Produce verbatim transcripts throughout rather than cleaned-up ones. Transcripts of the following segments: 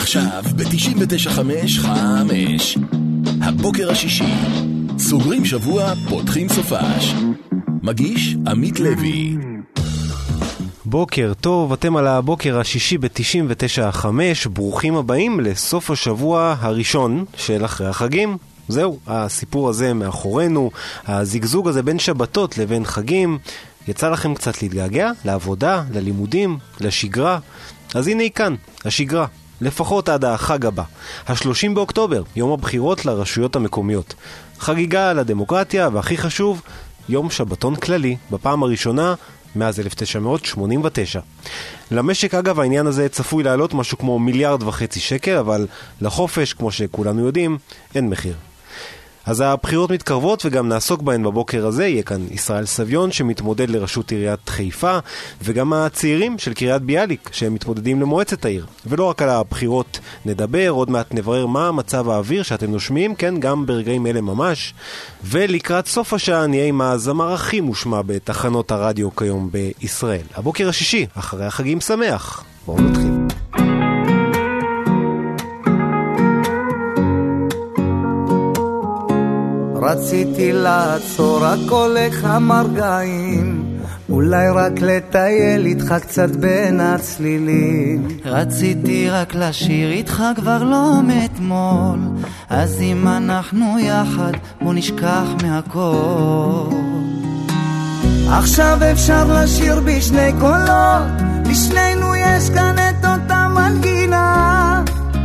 עכשיו ב-תשעים ותשע חמש חמש הבוקר השישי, סוגרים שבוע, פותחים סופש. מגיש עמית לוי. בוקר טוב, אתם על הבוקר השישי ב-תשעים ותשע חמש. ברוכים הבאים לסוף השבוע הראשון של אחרי החגים. זהו, הסיפור הזה מאחורינו, הזיגזוג הזה בין שבתות לבין חגים. יצא לכם קצת להתגעגע לעבודה, ללימודים, לשגרה? אז הנה היא כאן, השגרה. לפחות עד החג הבא, ה-שלושים באוקטובר, יום הבחירות לרשויות המקומיות. חגיגה על הדמוקרטיה, והכי חשוב, יום שבתון כללי, בפעם הראשונה מאז אלף תשע מאות שמונים ותשע. למשק אגב העניין הזה צפוי לעלות משהו כמו מיליארד וחצי שקל, אבל לחופש, כמו שכולנו יודעים, אין מחיר. אז הבחירות מתקרבות וגם נעסוק בהן בבוקר הזה. יהיה כאן ישראל סביון שמתמודד לראשות עיריית חיפה, וגם הצעירים של קריית ביאליק שהם מתמודדים למועצת העיר. ולא רק על הבחירות נדבר, עוד מעט נברר מה מצב האוויר שאתם נושמים, כן, גם ברגעים אלה ממש. ולקראת סוף השעה נהיה עם הזמר הכי מושמע בתחנות הרדיו כיום בישראל. הבוקר השישי, אחרי החגים שמח. בואו נתחיל. רציתי לעצור הכל לכמה רגעים, אולי רק לטייל איתך קצת בין הצלילים. רציתי רק לשיר איתך כבר לא מאתמול, אז אם אנחנו יחד בוא נשכח מהכל. עכשיו אפשר לשיר בשני קולות, לשנינו יש כאן את אותה מנגינה,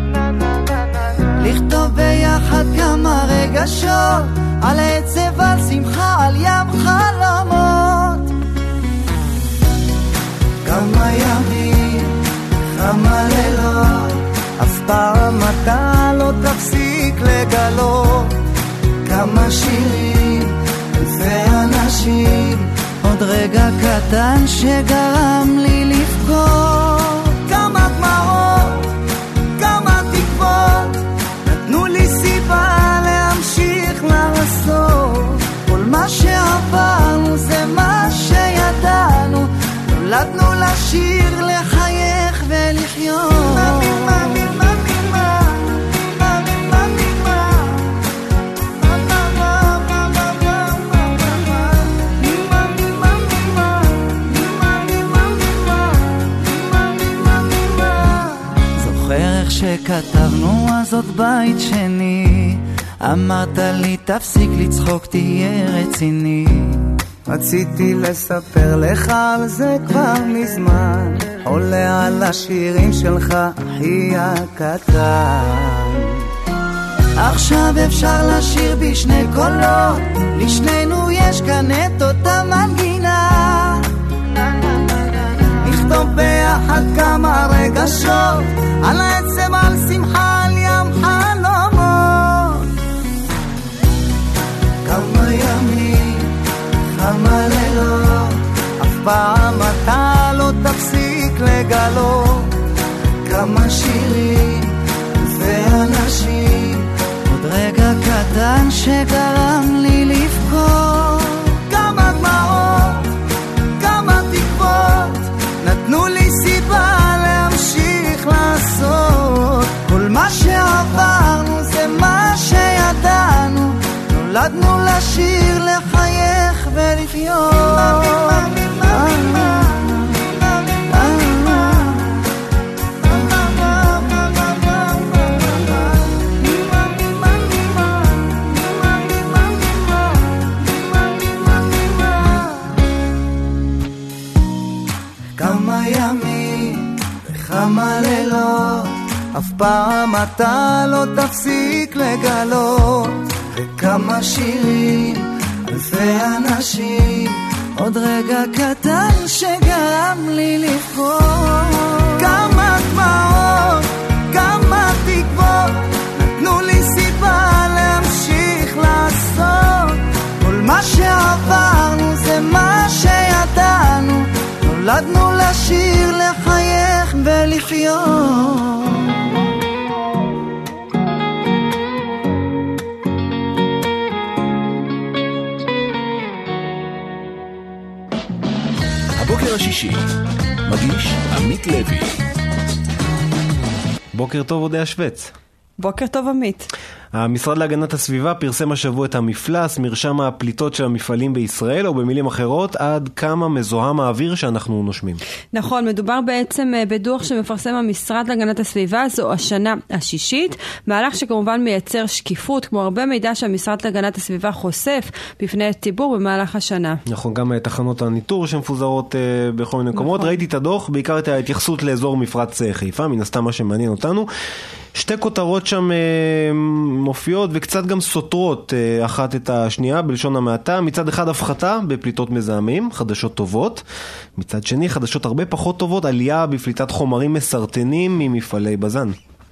לכתוב ביחד כמה רגשות, על עצב, על שמחה, על ים חלומות. כמה ימים, כמה לילות, אף פעם אתה לא תפסיק לגלות. כמה שירים, אלפי אנשים, עוד רגע קטן שגרם לי לבכות. כמה דמעות, כמה תקוות, נתנו לי סיבה להמשיך לעשות. כל מה שעברנו זה מה שידענו, נולדנו לשיר, לחייך ולחיות. זוכר איך שכתבנו אז עוד בית שני, אמרת לי תפסיק לצחוק תהיה רציני. רציתי לספר לך על זה כבר מזמן, עולה על השירים שלך אחי הקטן. עכשיו אפשר לשיר בשני קולות, לשנינו יש כאן את אותה מנגינה, לכתוב ביחד כמה רגשות, על העצם, על שמחה, על ים חלומות. כמה ימים, כמה לילות, אף פעם אתה לא תפסיק לגלות. כמה שירים ואנשים, עוד רגע קטן שגרם לי לבכות. כמה דמעות, כמה תקוות, נתנו לי סיבה להמשיך לעשות. כל מה שעברנו זה מה שידענו, נולדנו לשיר, לחייך ולחיות. כמה ימים וכמה לילות, אף פעם אתה לא תפסיק לגלות. וכמה שירים, אלפי אנשים, עוד רגע קטן שגרם לי לבכות. כמה דמעות, כמה תקוות, נתנו לי סיבה להמשיך לעשות. כל מה שעברנו זה מה שידענו, נולדנו לשיר, לחייך ולחיות. הבוקר השישי, מגיש עמית לוי. בוקר טוב אודיה שווץ. בוקר טוב עמית. המשרד להגנת הסביבה פרסם השבוע את המפלס, מרשם הפליטות של המפעלים בישראל, או במילים אחרות, עד כמה מזוהם האוויר שאנחנו נושמים. נכון, מדובר בעצם בדוח שמפרסם המשרד להגנת הסביבה, זו השנה השישית, מהלך שכמובן מייצר שקיפות, כמו הרבה מידע שהמשרד להגנת הסביבה חושף בפני הציבור במהלך השנה. נכון, גם תחנות הניטור שמפוזרות uh, בכל מיני מקומות. נכון. ראיתי את הדוח, בעיקר את ההתייחסות לאזור מפרץ חיפה, מן הסתם מה שמעניין אותנו. שתי כותרות שם אה, מופיעות וקצת גם סותרות אה, אחת את השנייה בלשון המעטה. מצד אחד הפחתה בפליטות מזהמים, חדשות טובות. מצד שני חדשות הרבה פחות טובות, עלייה בפליטת חומרים מסרטנים ממפעלי בזן.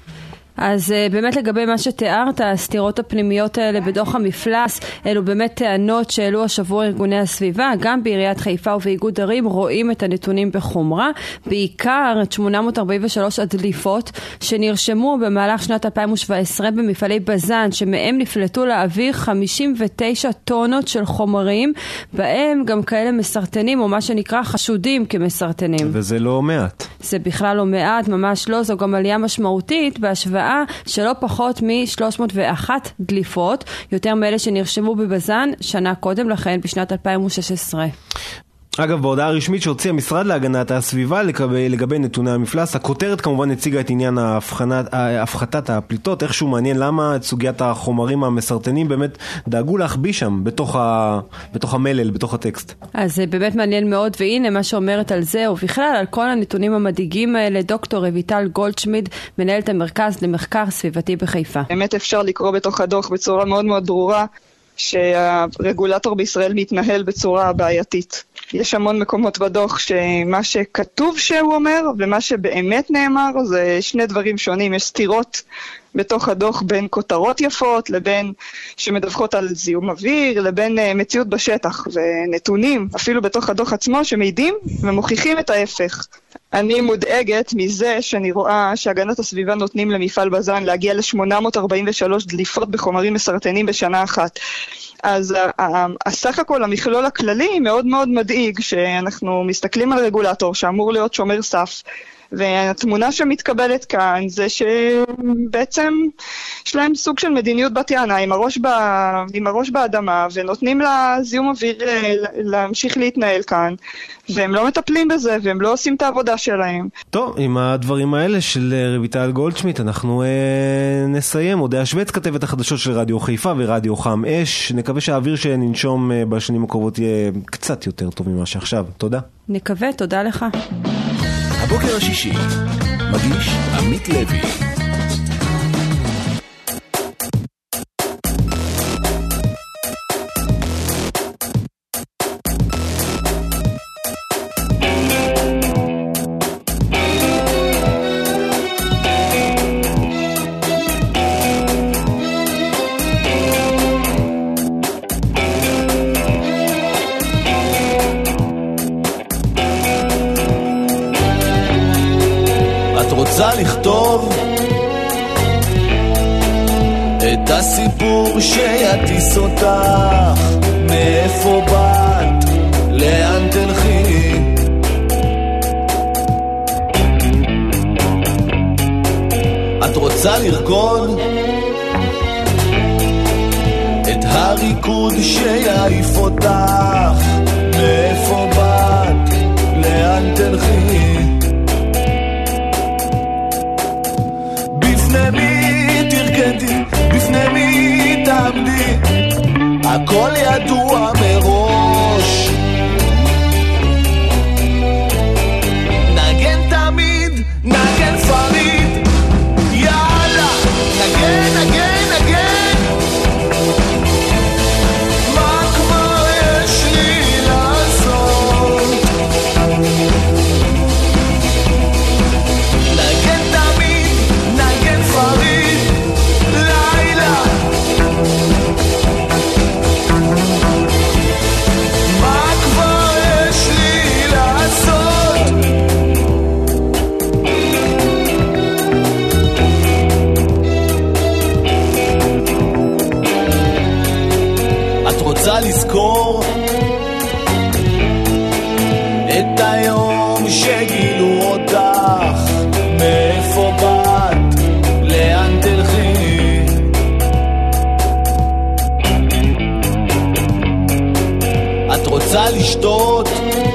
אז באמת לגבי מה שתיארת, הסתירות הפנימיות האלה בדוח המפלס, אלו באמת טענות שהעלו השבוע ארגוני הסביבה, גם בעיריית חיפה ובאיגוד ערים רואים את הנתונים בחומרה, בעיקר את שמונה מאות ארבעים ושלוש הדליפות שנרשמו במהלך שנת אלפיים שבע עשרה במפעלי בזן, שמהם נפלטו לאוויר חמישים ותשע טונות של חומרים, בהם גם כאלה מסרטנים או מה שנקרא חשודים כמסרטנים. וזה לא מעט. זה בכלל לא מעט, ממש לא, זו גם עלייה משמעותית בהשוואה שלא פחות מ-שלוש מאות ואחת דליפות, יותר מאלה שנרשמו בבזן שנה קודם לכן, בשנת אלפיים ושש עשרה. אגב, בהודעה הרשמית שהוציא המשרד להגנת הסביבה לגבי, לגבי נתוני המפלס, הכותרת כמובן הציגה את עניין ההפחנת, ההפחתת הפליטות, איכשהו מעניין למה את סוגיית החומרים המסרטנים באמת דאגו להחביא שם בתוך, ה, בתוך המלל, בתוך הטקסט. אז זה באמת מעניין מאוד, והנה מה שאומרת על זה, ובכלל על כל הנתונים המדאיגים האלה, דוקטור רויטל גולדשמיד, מנהלת המרכז למחקר סביבתי בחיפה. באמת אפשר לקרוא בתוך הדוח בצורה מאוד מאוד ברורה, שהרגולטור בישראל מתנהל בצורה בעייתית. יש המון מקומות בדוח שמה שכתוב שהוא אומר ומה שבאמת נאמר זה שני דברים שונים. יש סתירות בתוך הדוח בין כותרות יפות לבין שמדווחות על זיהום אוויר לבין מציאות בשטח ונתונים אפילו בתוך הדוח עצמו שמעידים ומוכיחים את ההפך. אני מודאגת מזה שאני רואה שהגנת הסביבה נותנים למפעל בזן להגיע ל-שמונה מאות ארבעים ושלוש דליפות בחומרים מסרטנים בשנה אחת. אז הסך הכל המכלול הכללי מאוד מאוד מדאיג שאנחנו מסתכלים על רגולטור שאמור להיות שומר סף, והתמונה שמתקבלת כאן זה שבעצם יש להם סוג של מדיניות בת יענה עם הראש, ב... עם הראש באדמה ונותנים לזיהום אוויר להמשיך להתנהל כאן והם לא מטפלים בזה והם לא עושים את העבודה שלהם. טוב, עם הדברים האלה של רויטל גולדשמיד אנחנו אה, נסיים. אודיה שווץ כתבת החדשות של רדיו חיפה ורדיו חם אש. נקווה שהאוויר שננשום אה, בשנים הקרובות יהיה קצת יותר טוב ממה שעכשיו. תודה. נקווה, תודה לך. הבוקר השישי, מגיש עמית לוי. רוצה לכתוב את הסיפור שיטיס אותך, מאיפה באת, לאן תלכי. את רוצה לרקוד את הריקוד שיעיף אותך, מאיפה באת, לאן תלכי. בפני מי תרקדי, בפני מי תעמדי, הכל ידוע מראש. נגן תמיד, נגן פריד, יאללה, נגן, נגן, נגן. מה כבר יש לי לעשות? נגן תמיד, נגן פריד, לילה. לשתות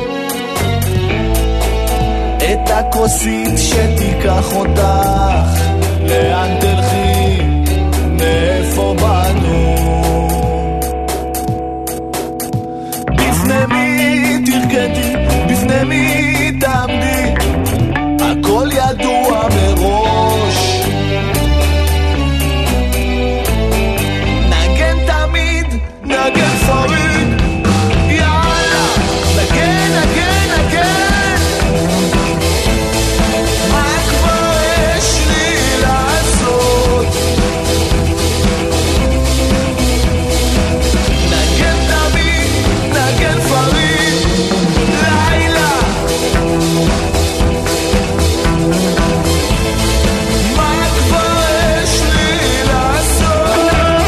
את הכוסית שתיקח אותך לאן תלכי מאיפה באנו בפני מי תרקדי בפני מי תעמדי הכל ידוע מראש נגן תמיד נגן פריד יאללה נגן נגן נגן מה כבר יש לי לעשות נגן תמיד נגן פריד לילה מה כבר יש לי לעשות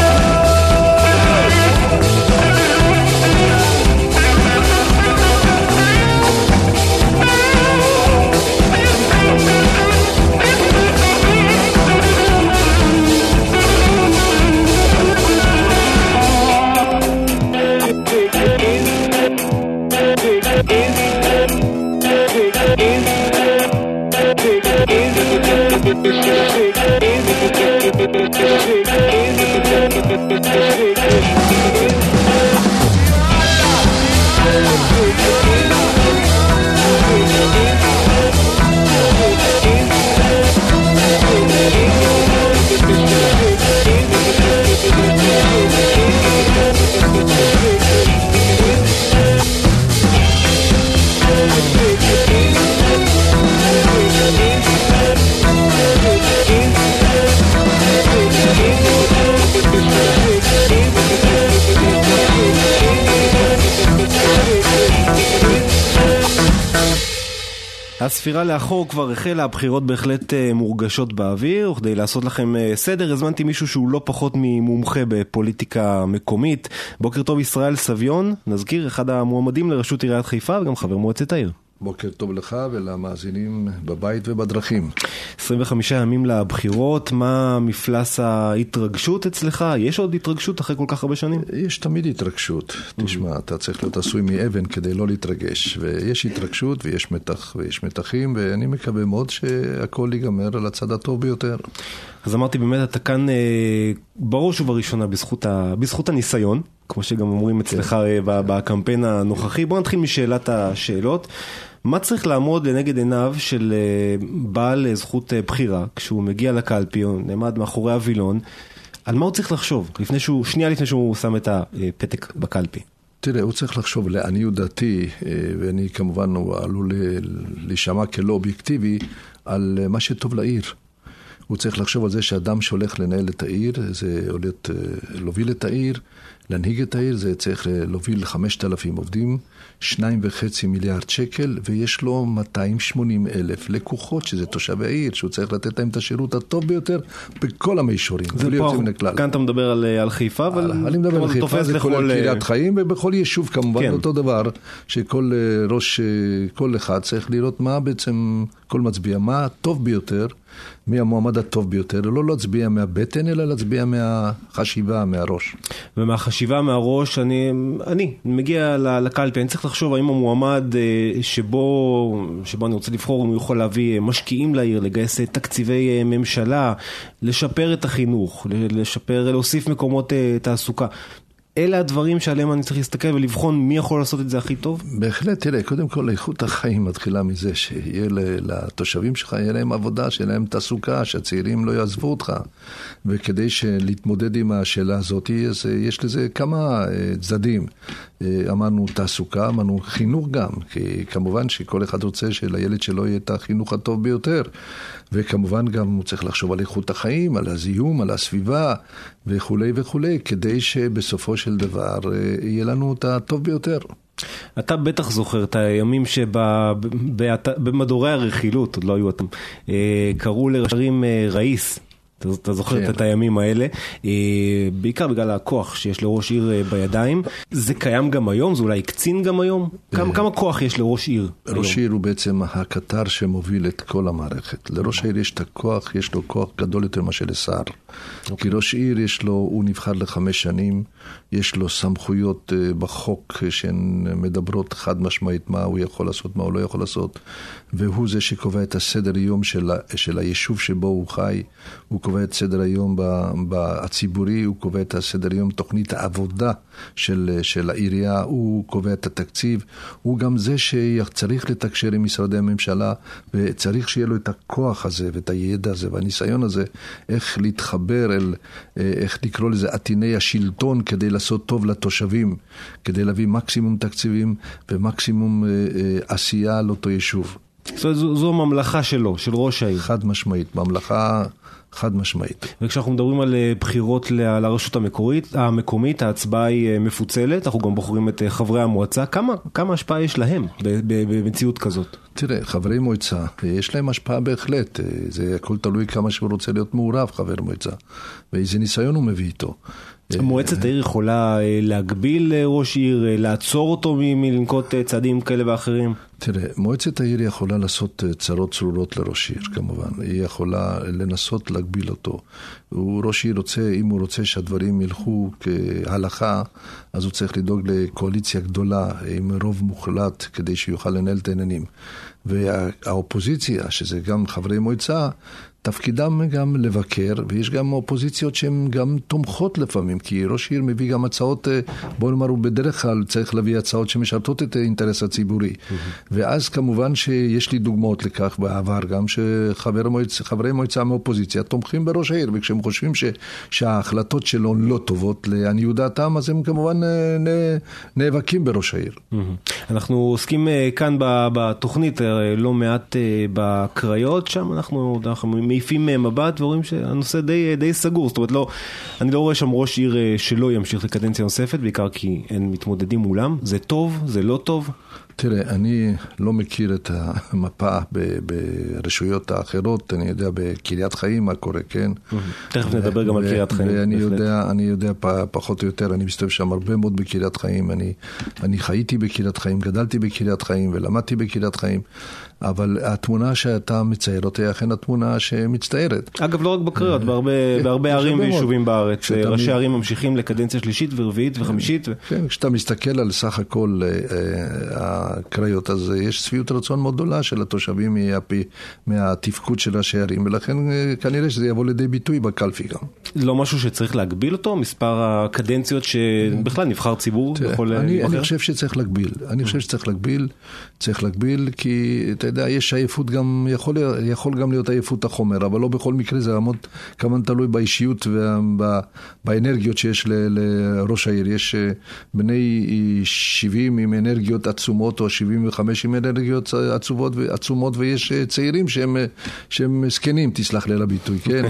הספירה לאחור כבר החלה, הבחירות בהחלט מורגשות באוויר, וכדי לעשות לכם סדר, הזמנתי מישהו שהוא לא פחות ממומחה בפוליטיקה מקומית. בוקר טוב ישראל סביון, נזכיר, אחד המועמדים לראשות עיריית חיפה וגם חבר מועצת העיר. בוקר טוב לך ולמאזינים בבית ובדרכים. עשרים וחמישה ימים לבחירות, מה מפלס ההתרגשות אצלך? יש עוד התרגשות אחרי כל כך הרבה שנים? יש תמיד התרגשות. תשמע, אתה צריך להיות עשוי מאבן כדי לא להתרגש. ויש התרגשות ויש מתח ויש מתחים, ואני מקווה מאוד שהכל ייגמר על הצד הטוב ביותר. אז אמרתי באמת, אתה כאן בראש ובראשונה בזכות, ה... בזכות הניסיון, כמו שגם אומרים אצלך בקמפיין הנוכחי. בוא נתחיל משאלת השאלות. מה צריך לעמוד לנגד עיניו של בעל זכות בחירה, כשהוא מגיע לקלפי, הוא נעמד מאחורי הווילון, על מה הוא צריך לחשוב, לפני שהוא, שנייה לפני שהוא שם את הפתק בקלפי? תראה, הוא צריך לחשוב לעניות דעתי, ואני כמובן הוא עלול להישמע כלא אובייקטיבי, על מה שטוב לעיר. הוא צריך לחשוב על זה שאדם שהולך לנהל את העיר, זה הולך להוביל את העיר, להנהיג את העיר, זה צריך להוביל חמשת אלפים עובדים, שניים וחצי מיליארד שקל, ויש לו מאתיים ושמונים אלף לקוחות, שזה תושבי העיר, שהוא צריך לתת להם את השירות הטוב ביותר, בכל המישורים. זה פה, כאן אתה מדבר על, על חיפה, אבל אני מדבר על חיפה, זה לכל... כולל קריית חיים, ובכל יישוב כמובן כן. אותו דבר, שכל ראש, כל אחד צריך לראות מה בעצם, כל מצביע, מה הטוב ביותר, מי המועמד הטוב ביותר, לא להצביע מהבטן, אלא להצביע מהחשיבה, מהראש. ומהחשיבה, מהראש, אני, אני מגיע לקלפי, אני צריך לחשוב האם המועמד שבו, שבו אני רוצה לבחור, אם הוא יכול להביא משקיעים לעיר, לגייס תקציבי ממשלה, לשפר את החינוך, לשפר, להוסיף מקומות תעסוקה. אלה הדברים שעליהם אני צריך להסתכל ולבחון מי יכול לעשות את זה הכי טוב? בהחלט, תראה, קודם כל, איכות החיים מתחילה מזה, שיהיה לתושבים שלך, יהיה להם עבודה, שיהיה להם תעסוקה, שהצעירים לא יעזבו אותך. וכדי להתמודד עם השאלה הזאת, אז יש לזה כמה צדדים. אמרנו תעסוקה, אמרנו חינוך גם, כי כמובן שכל אחד רוצה שלילד שלו יהיה את החינוך הטוב ביותר. וכמובן גם הוא צריך לחשוב על איכות החיים, על הזיהום, על הסביבה וכו' וכו', כדי שבסופו של דבר יהיה לנו את הטוב ביותר. אתה בטח זוכר את הימים שבמדורי הרכילות, עוד לא היו אתם, קראו לראשים ראיס, אתה, אתה זוכר כן. את הימים האלה, בעיקר בגלל הכוח שיש לראש עיר בידיים. זה קיים גם היום? זה אולי קצין גם היום? כמה, כמה כוח יש לראש עיר? ראש עיר הוא בעצם הקטר שמוביל את כל המערכת. לראש העיר יש את הכוח, יש לו כוח גדול יותר מה של שר. Okay. כי ראש עיר יש לו, הוא נבחר לחמש שנים, יש לו סמכויות בחוק שהן מדברות חד משמעית מה הוא יכול לעשות, מה הוא לא יכול לעשות, והוא זה שקובע את הסדר יום של, של היישוב שבו הוא חי, הוא קובע את סדר היום הציבורי, הוא קובע את הסדר היום תוכנית העבודה של, של העירייה, הוא קובע את התקציב, הוא גם זה שצריך לתקשר עם משרדי הממשלה, וצריך שיהיה לו את הכוח הזה ואת הידע הזה והניסיון הזה, איך להתחבר אל, איך לקרוא לזה עתיני השלטון כדי לעשות טוב לתושבים, כדי להביא מקסימום תקציבים ומקסימום עשייה על אותו יישוב. זו, זו, זו ממלכה שלו, של ראש העיר. חד משמעית, ממלכה חד משמעית. וכשאנחנו מדברים על בחירות לרשות המקורית, המקומית, ההצבעה היא מפוצלת, אנחנו גם בוחרים את חברי המועצה. כמה, כמה השפעה יש להם במציאות כזאת? תראה, חברי מועצה, יש להם השפעה בהחלט. זה הכל תלוי כמה שהוא רוצה להיות מעורב, חבר מועצה. ואיזה ניסיון הוא מביא איתו. מועצת העיר יכולה להגביל ראש עיר, לעצור אותו מלנקוט צעדים כאלה ואחרים? תראה, מועצת העיר יכולה לעשות צרות צרורות לראש עיר, כמובן. היא יכולה לנסות להגביל אותו. הוא ראש עיר רוצה, אם הוא רוצה שהדברים ילכו כהלכה, אז הוא צריך לדאוג לקואליציה גדולה עם רוב מוחלט כדי שיוכל לנהל את העניינים. והאופוזיציה, שזה גם חברי מועצה, תפקידם גם לבקר, ויש גם אופוזיציות שהן גם תומכות לפעמים, כי ראש עיר מביא גם הצעות, בוא נאמר, הוא בדרך כלל צריך להביא הצעות שמשרתות את האינטרס הציבורי. ואז כמובן שיש לי דוגמאות לכך בעבר, גם שחברי מועצה מאופוזיציה תומכים בראש העיר, וכשהם חושבים ש, שההחלטות שלו לא טובות לעניות דעתם, אז הם כמובן נאבקים בראש העיר. אנחנו עוסקים כאן בתוכנית, לא מעט בקריות, שם אנחנו, אנחנו מעיפים מבט ורואים שהנושא די, די סגור. זאת אומרת, לא, אני לא רואה שם ראש עיר שלא ימשיך לקדנציה נוספת, בעיקר כי הם מתמודדים מולם. זה טוב? זה לא טוב? תראה, אני לא מכיר את המפה ברשויות האחרות, אני יודע בקריית חיים מה קורה, כן? תכף נדבר גם על קריית חיים. ואני יודע, אני יודע פחות או יותר, אני מסתובב שם הרבה מאוד בקריית חיים, אני, אני חייתי בקריית חיים, גדלתי בקריית חיים ולמדתי בקריית חיים, אבל התמונה שאתה מצייר אותה היא אכן התמונה שמצטיירת. אגב, לא רק בקריות, בהרבה, בהרבה ערים ויישובים בארץ, ראשי ערים ממשיכים לקדנציה שלישית ורביעית וחמישית. כן, כשאתה מסתכל על סך הכל הקריות, אז יש שביעות רצון מאוד גדולה של התושבים מהתפקוד של ראשי ערים, ולכן כנראה שזה יבוא לידי ביטוי בקלפי גם. לא משהו שצריך להגביל אותו? מספר הקדנציות שבכלל נבחר ציבור יכול אני, אני חושב שצריך להגביל. אני חושב שצריך להגביל, צריך להגביל, כי אתה יודע, יש עייפות גם, יכול, יכול גם להיות עייפות החומר, אבל לא בכל מקרה זה עמוד כמובן תלוי באישיות ובאנרגיות שיש לראש העיר. יש בני שבעים עם אנרגיות עצומות, או שבעים וחמש עם אנרגיות עצומות, עצומות ויש צעירים שהם, שהם סקנים, תסלח לי על הביטוי, כן?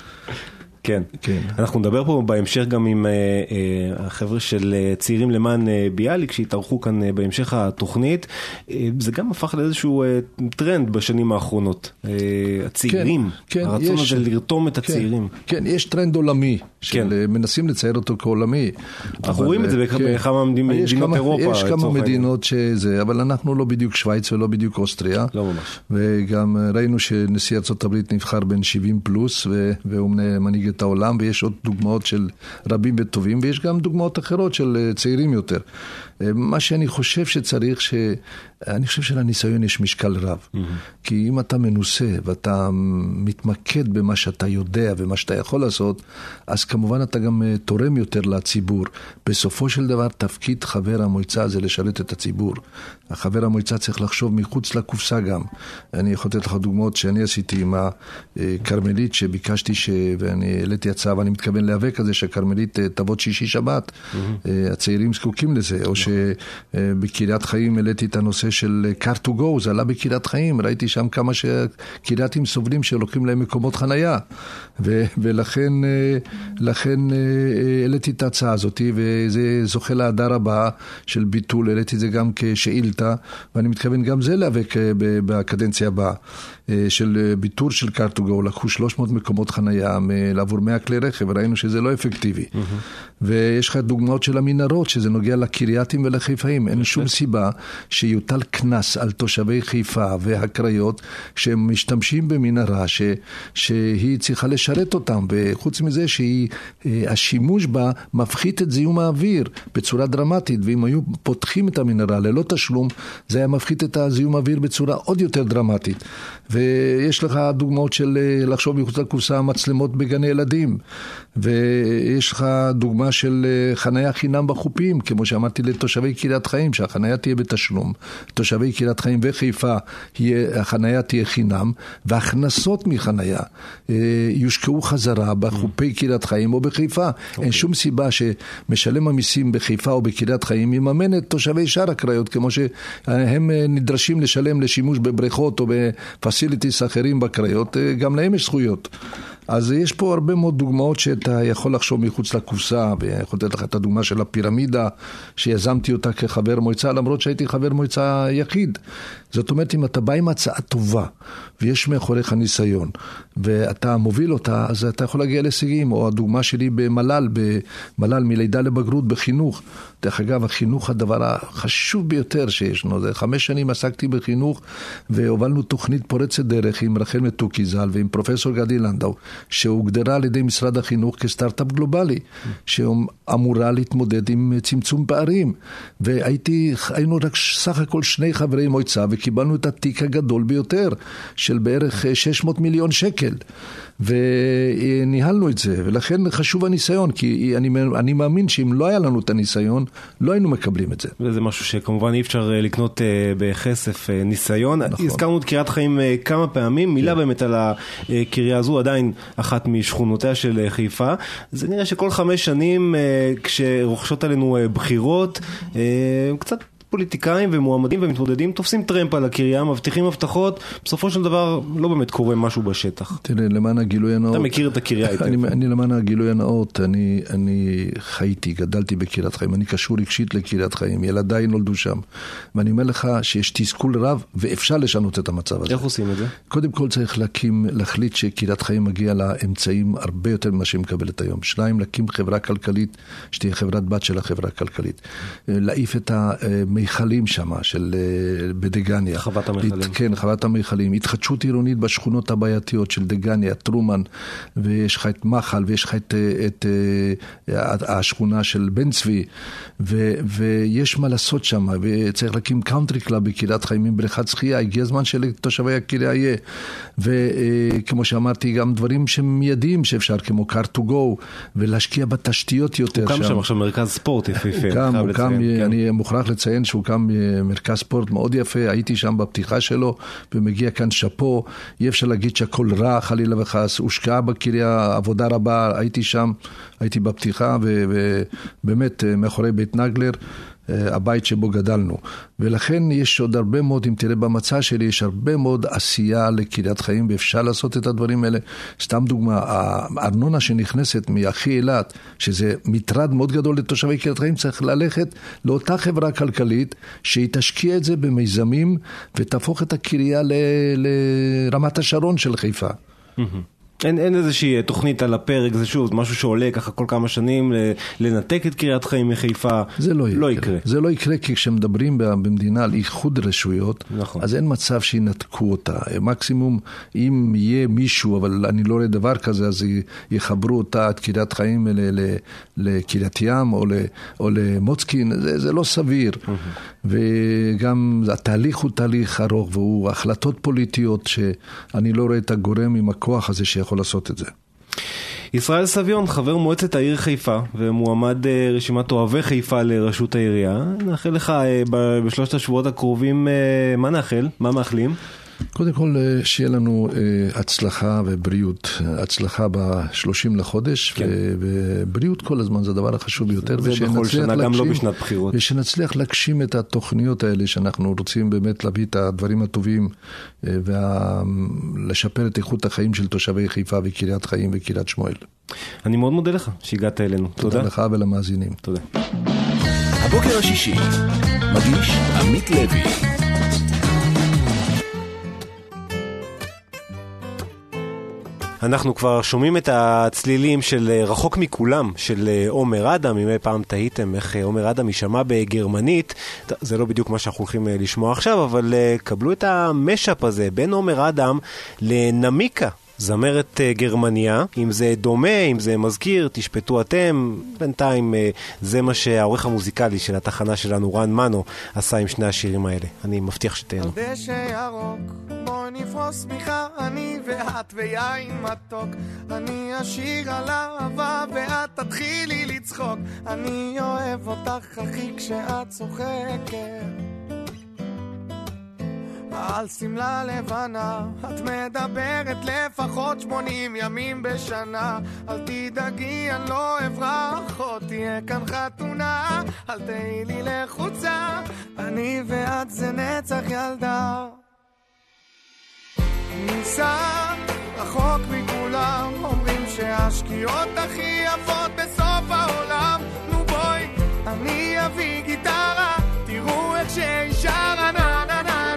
כן. כן. אנחנו נדבר פה בהמשך גם עם uh, החבר'ה של uh, צעירים למען uh, ביאליק, שהתארחו כאן uh, בהמשך התוכנית. Uh, זה גם הפך לאיזשהו uh, טרנד בשנים האחרונות. Uh, הצעירים, כן, כן, הרצון יש, הזה לרתום את הצעירים. כן, כן, יש טרנד עולמי, של כן. מנסים לצייר אותו כעולמי. אנחנו רואים את זה כן. בכמה מדינות כמה, אירופה. יש כמה מדינות שזה, אבל אנחנו לא בדיוק שוויץ ולא בדיוק אוסטריה. לא ממש. וגם ראינו שנשיא ארצות הברית נבחר בין שבעים פלוס, והוא מנהיג את העולם, ויש עוד דוגמאות של רבים וטובים, ויש גם דוגמאות אחרות של צעירים יותר. מה שאני חושב שצריך, אני חושב שלניסיון יש משקל רב. Mm-hmm. כי אם אתה מנוסה, ואתה מתמקד במה שאתה יודע, ומה שאתה יכול לעשות, אז כמובן אתה גם תורם יותר לציבור. בסופו של דבר, תפקיד חבר המועצה זה לשרת את הציבור. החבר המועצה צריך לחשוב מחוץ לקופסה גם. אני יכול לתת לך דוגמאות שאני עשיתי עם הקרמלית, שביקשתי ש... ואני העליתי הצעה, ואני מתכוון להיאבק על זה שהקרמלית תעבוד שישי שבת. Mm-hmm. הצעירים זקוקים לזה. או שבקריית חיים העליתי את הנושא של car to go, זה עלה בקריית חיים, ראיתי שם כמה שקרייתים סובלים שלוקחים להם מקומות חנייה, ו- ולכן לכן העליתי את ההצעה הזאת, וזה זוכה להדר הבא של ביטול, העליתי את זה גם כשאילתה, ואני מתכוון גם זה להיאבק בקדנציה הבאה. של ביטור של קארטוגו, לקחו שלוש מאות מקומות חנייה לעבור מאה כלי רכב, וראינו שזה לא אפקטיבי. ויש לך דוגמאות של המנהרות, שזה נוגע לקרייתים ולחיפאים. אין שום סיבה שיוטל כנס על תושבי חיפה והקריות, שהם משתמשים במנהרה, ש, שהיא צריכה לשרת אותם, וחוץ מזה שהשימוש בה מפחית את זיהום האוויר בצורה דרמטית, ואם היו פותחים את המנהרה ללא תשלום, זה היה מפחית את הזיהום האוויר בצורה עוד יותר דרמטית. ויש לך דוגמאות של לחשוב מחוץ לקופסה, מצלמות בגני ילדים, ויש לך דוגמה של חניה חינם בחופים, כמו שאמרתי לתושבי קריית חיים, שהחניה תהיה בתשלום. תושבי קריית חיים וחיפה, החניה תהיה חינם, והכנסות מחניה יושקעו חזרה בחופי קריית חיים או בחיפה. Okay. אין שום סיבה שמשלם המיסים בחיפה או בקריית חיים יממן את תושבי שאר הקריות, כמו שהם נדרשים לשלם לשימוש בבריכות או בפסיליטיס אחרים בקריות, גם להם יש זכויות. אז יש פה הרבה מאוד דוגמאות שאתה יכול לחשוב מחוץ לקופסה, ויכול לתת לך את הדוגמה של הפירמידה, שיזמתי אותה כחבר מועצה, למרות שהייתי חבר מועצה יחיד. זאת אומרת, אם אתה בא עם הצעה טובה, ויש מאחוריך ניסיון, ואתה מוביל אותה, אז אתה יכול להגיע להישגים, או הדוגמה שלי במל"ל, במל"ל מלידה לבגרות בחינוך. דרך אגב, החינוך הדבר החשוב ביותר שישנו, זה חמש שנים עסקתי בחינוך, והובלנו תוכנית פורצת דרך עם רחל מתוקי ז"ל, ועם פרופסור גדי לנדאו, שהוגדרה על ידי משרד החינוך כסטארט-אפ גלובלי, שאמורה להתמודד עם צמצום פערים. והייתי, היינו רק סך הכל שני חברי מועצה, וקיבלנו את התיק הגדול ביותר, של בערך שש מאות מיליון שקל. וניהלנו את זה, ולכן חשוב הניסיון, כי אני, אני מאמין שאם לא היה לנו את הניסיון, לא היינו מקבלים את זה. וזה משהו שכמובן אי אפשר לקנות בכסף ניסיון. נכון. הזכרנו את קריית חיים כמה פעמים, מילה באמת על הקריה הזו, עדיין אחת משכונותיה של חיפה. זה נראה שכל חמש שנים, כשרוכשות עלינו בחירות, קצת פוליטיקאים ומועמדים ומתמודדים תופסים טרמפ על הקריה, מבטיחים הבטחות, בסופו של דבר לא באמת קורה משהו בשטח. תראה, למען הגילוי הנאות, אתה מכיר את הקריה היטב. אני, אני למען הגילוי הנאות, אני, אני חייתי, גדלתי בקריית חיים, אני קשור רגשית לקריית חיים, ילדיי נולדו שם, ואני אומר לך שיש תסכול רב, ואפשר לשנות את המצב הזה. איך עושים את זה? קודם כל צריך להקים, להחליט שקריית חיים מגיע לאמצעים הרבה יותר ממה שהיא מקבלת היום. שניים, להקים חברה כלכלית, שתהיה חברת בת של החברה הכלכלית. להעיף את המיכלים שם, של בדגניה. חוות המיכלים. כן, חוות המיכלים. התחדשות עירונית בשכונות הבעייתיות של דגניה, טרומן, ויש לך את מחל, ויש לך את, את, את השכונה של בן צבי, ו, ויש מה לעשות שם, וצריך להקים קאונטרי קלאב בקריית חיים עם בריכת שחייה, הגיע הזמן שלתושבי הקריה יהיה. וכמו שאמרתי, גם דברים שמיידיים שאפשר, כמו car to go, ולהשקיע בתשתיות יותר. הוא קם שם עכשיו מרכז ספורט יפהפה. הוא קם, הוא קם, אני מוכרח לציין שהוא קם מרכז ספורט מאוד יפה, הייתי שם בפתיחה שלו, ומגיע כאן שפו, אי אפשר להגיד שהכל רע, חלילה וחס, הושקעה בקריה, עבודה רבה, הייתי שם, הייתי בפתיחה, ובאמת מאחורי בית נגלר, הבית שבו גדלנו. ולכן יש עוד הרבה מאוד, אם תראה במצע שלי, יש הרבה מאוד עשייה לקריית חיים, ואפשר לעשות את הדברים האלה. סתם דוגמה, הארנונה שנכנסת מאחי אילת, שזה מטרד מאוד גדול לתושבי קריית חיים, צריך ללכת לאותה חברה כלכלית, שהיא תשקיע את זה במיזמים, ותהפוך את הקריה ל- לרמת השרון של חיפה. אין, אין איזושהי תוכנית על הפרק, זה שוב, משהו שעולה ככה כל כמה שנים, לנתק את קריית חיים מחיפה. זה לא יקרה. לא יקרה. זה לא יקרה, כי כשמדברים במדינה על איחוד רשויות, נכון. אז אין מצב שינתקו אותה. מקסימום, אם יהיה מישהו, אבל אני לא רואה דבר כזה, אז יחברו אותה את קריית חיים לקריית ים או, או למוצקין, זה, זה לא סביר. וגם התהליך הוא תהליך ארוך, והוא החלטות פוליטיות שאני לא רואה את הגורם עם הכוח הזה שיכול לעשות את זה. ישראל סביון, חבר מועצת העיר חיפה, ומועמד רשימת אוהבי חיפה לראשות העירייה. נאחל לך בשלושת השבועות הקרובים, מה נאחל? מה מאחלים? קודם כל, שיהיה לנו הצלחה ובריאות. הצלחה בשלושים לחודש, כן. ובריאות כל הזמן זה הדבר החשוב ביותר. זה בכל שנה, גם לא בשנת בחירות. ושנצליח להגשים את התוכניות האלה, שאנחנו רוצים באמת להביא את הדברים הטובים, ולשפר את איכות החיים של תושבי חיפה וקריית חיים וקריית שמואל. אני מאוד מודה לך שהגעת אלינו. תודה. תודה לך ולמאזינים. תודה. הבוקר השישי, מגיש עמית לוי. אנחנו כבר שומעים את הצלילים של רחוק מכולם, של עומר אדם. אם אי פעם תהיתם איך עומר אדם יישמע בגרמנית, זה לא בדיוק מה שאנחנו הולכים לשמוע עכשיו, אבל קבלו את המשאפ הזה בין עומר אדם לנמיקה, זמרת גרמניה. אם זה דומה, אם זה מזכיר, תשפטו אתם. בינתיים זה מה שהעורך המוזיקלי של התחנה שלנו, רן מנו, עשה עם שני השירים האלה. אני מבטיח שתהנו. דשא ירוק, בואי נפרוס מיכה, אני ואת ויין מתוק. אני אשיר על אהבה ואת תתחילי לצחוק. אני אוהב אותך אחי כשאת צוחקת. על סמלה לבנה את מדברת לפחות שמונים ימים בשנה. אל תדאגי אני לא אברח, עוד תהיה כאן חתונה. אל תהי לי לחוצה, אני ואת זה נצח ילדה. ניסה רחוק מכולם, אומרים שהשקיעות הכי יפות בסוף העולם. נו בואי אני אביא גיטרה, תראו איך שישר ענן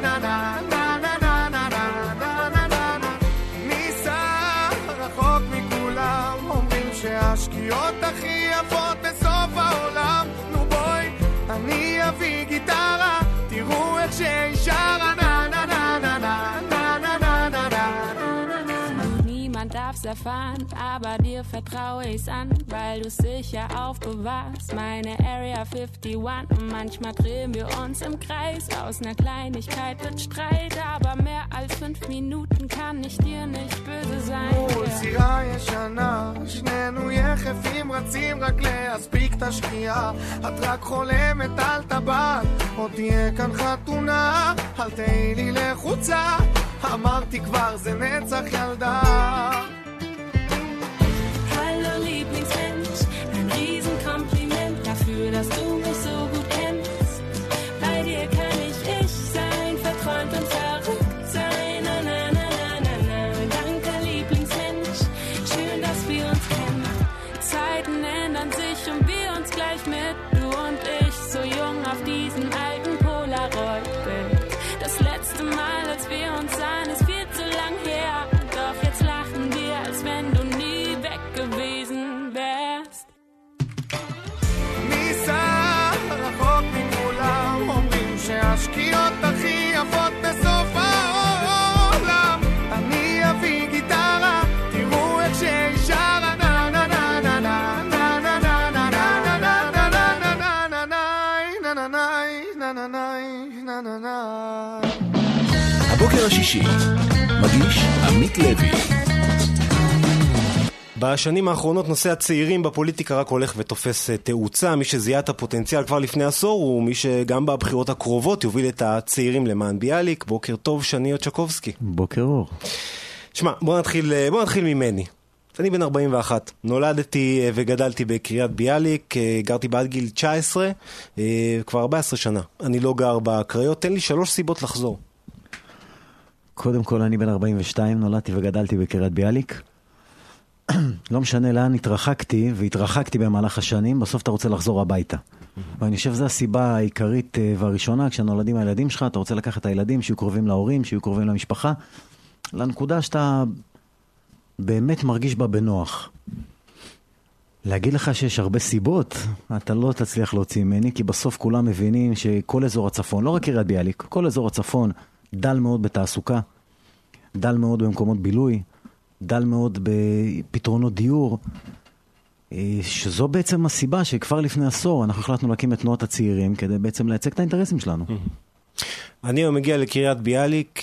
השקיעות הכי יפות בסוף העולם. נו בואי אני אביא גיטרה, תראו איך שישר ענן ענן ענן ענן ענן. Niemand darf's erfahren, aber dir vertraue ich's an, weil du's sicher aufbewahrst, meine Area einundfünfzig. Manchmal drehen wir uns im Kreis, aus ner Kleinigkeit wird Streit, aber mehr als fünf Minuten kann ich dir nicht böse sein. מול סירה ישנה, שנינו יחפים רצים רק להספיק את השקיעה. את רק חולמת על טבעת, עוד תהיה כאן חתונה. אל תהי לי לחוצה, אמרתי כבר זה נצח ילדה. Hallo Lieblingsmensch, ein Riesenkompliment dafür, dass du mich so gut kennst. Bei dir kann ich ich sein, verträumt und verrückt sein. Na, na, na, na, na, na. Danke Lieblingsmensch, schön, dass wir uns kennen. Zeiten ändern sich und wir uns gleich mit, du und ich, so jung auf diesem alten Polaroid-Bild. Das letzte Mal, als wir uns sahen, ist viel zu lang her. Doch jetzt lachen wir, als wenn du nie weg gewesen wärst. ניסה רחוק מכולם, אומרים שהשקיעות הכי יפות בסוף העולם. אני אביא גיטרה, תראו איך שישר ענן ענן ענן ענן ענן ענן ענן ענן. הבוקר השישי מגיש עמית לוי. בשנים האחרונות נושא הצעירים בפוליטיקה רק הולך ותופס תאוצה. מי שזיהה את הפוטנציאל כבר לפני עשור הוא מי שגם בבחירות הקרובות יוביל את הצעירים למען ביאליק. בוקר טוב, שני צ'קובסקי. בוקר אור. שמע, בוא נתחיל, בוא נתחיל ממני. אני בן ארבעים ואחת, נולדתי וגדלתי בקריית ביאליק, גרתי בעד גיל תשע עשרה, כבר ארבע עשרה שנה. אני לא גר בקריות, תן לי שלוש סיבות לחזור. קודם כל, אני בן ארבעים ושתיים, נולדתי וגדלתי בקריית ביאליק. לא משנה לאן התרחקתי, והתרחקתי במהלך השנים, בסוף אתה רוצה לחזור הביתה. ואני חושב שזו הסיבה העיקרית והראשונה, כשנולדים הילדים שלך, אתה רוצה לקחת את הילדים שיהיו קרובים להורים, שיהיו קרובים למשפחה, לנקודה שאתה באמת מרגיש בה בנוח. להגיד לך שיש הרבה סיבות, אתה לא תצליח להוציא ממני, כי בסוף כולם מבינים שכל אזור הצפון, לא רק קריית ביאליק, כל אזור הצפון דל מאוד בתעסוקה, דל מאוד במקומות בילוי, דל מאוד בפתרונות דיור, שזו בעצם הסיבה שכבר לפני עשור אנחנו החלטנו להקים את תנועת הצעירים, כדי בעצם לייצג את האינטרסים שלנו. אני מגיע לקריית ביאליק,